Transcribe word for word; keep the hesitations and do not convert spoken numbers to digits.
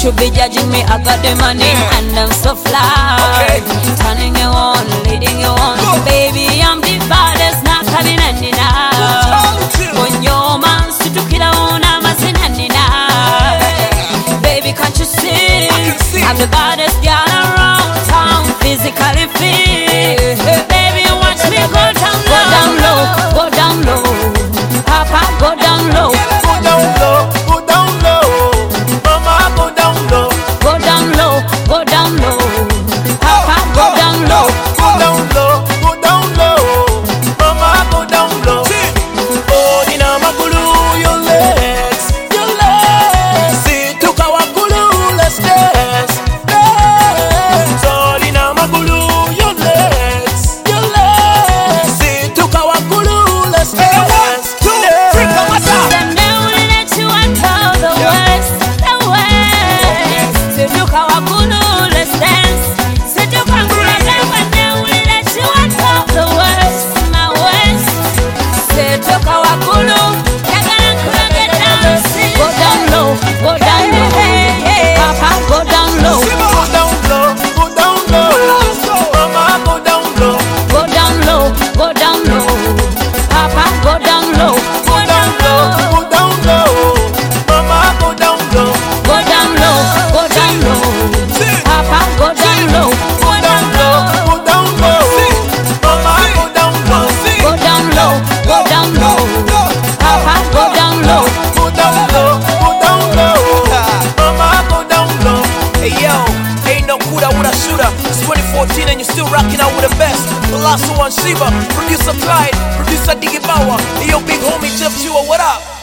should be judging me, I got the money, yeah. And I'm so fly, okay. Turning you on, leading you on, oh. Baby, I'm the baddest, not coming any now. When your man situkila una mazinani now. Baby, can't you see? see I'm the baddest girl around town, physically fit. Baby, watch me go down low, go down low, go down low. Papa, go down low, go down low, go down low. Mama, go down low, go down low, go down low. Papa, go down low, go down low, go down low. Mama, go down low. Oh, nina magulu, your legs, your legs. See, took our gulu, let's dance, dance. Oh, nina magulu, your legs, your legs. See, took our gulu, let's dance. It's twenty fourteen and you're still rocking out with the best. Colossal one Shiva, producer Clyde, producer Diggy Bauer, and your big homie Jeff Chua, what up?